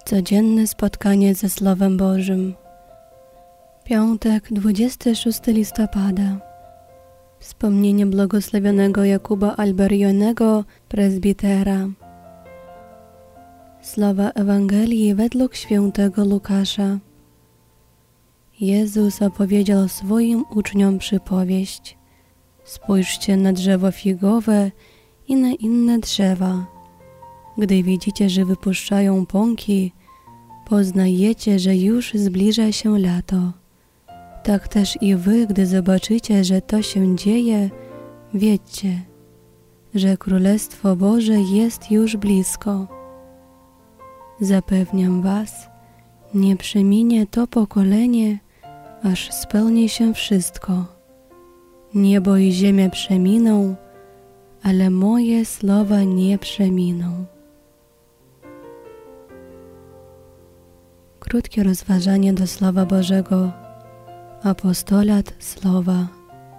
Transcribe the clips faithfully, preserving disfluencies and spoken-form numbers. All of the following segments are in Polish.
Codzienne spotkanie ze Słowem Bożym. Piątek, dwudziestego szóstego listopada. Wspomnienie błogosławionego Jakuba Alberionego, prezbitera. Słowa Ewangelii według świętego Łukasza. Jezus opowiedział swoim uczniom przypowieść. Spójrzcie na drzewo figowe i na inne drzewa. Gdy widzicie, że wypuszczają pąki, poznajecie, że już zbliża się lato. Tak też i wy, gdy zobaczycie, że to się dzieje, wiedzcie, że Królestwo Boże jest już blisko. Zapewniam was, nie przeminie to pokolenie, aż spełni się wszystko. Niebo i ziemia przeminą, ale moje słowa nie przeminą. Krótkie rozważanie do Słowa Bożego. Apostolat Słowa.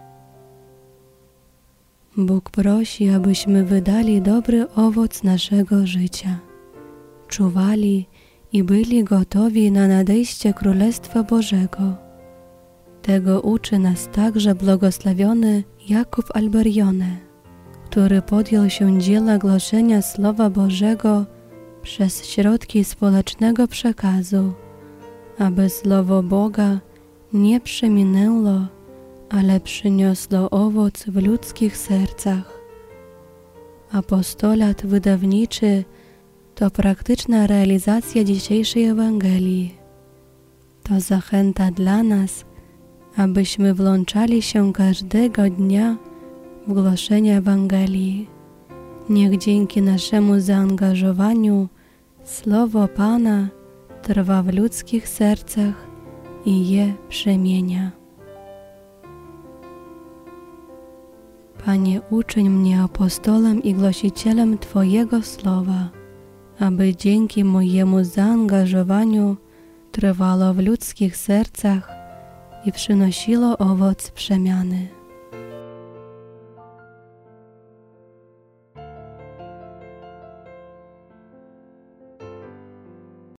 Bóg prosi, abyśmy wydali dobry owoc naszego życia, czuwali i byli gotowi na nadejście Królestwa Bożego. Tego uczy nas także błogosławiony Jakub Alberione, który podjął się dzieła głoszenia Słowa Bożego przez środki społecznego przekazu, aby Słowo Boga nie przeminęło, ale przyniosło owoc w ludzkich sercach. Apostolat wydawniczy to praktyczna realizacja dzisiejszej Ewangelii. To zachęta dla nas, abyśmy włączali się każdego dnia w głoszenie Ewangelii. Niech dzięki naszemu zaangażowaniu Słowo Pana trwa w ludzkich sercach i je przemienia. Panie, uczyń mnie apostołem i głosicielem Twojego Słowa, aby dzięki mojemu zaangażowaniu trwało w ludzkich sercach i przynosiło owoc przemiany.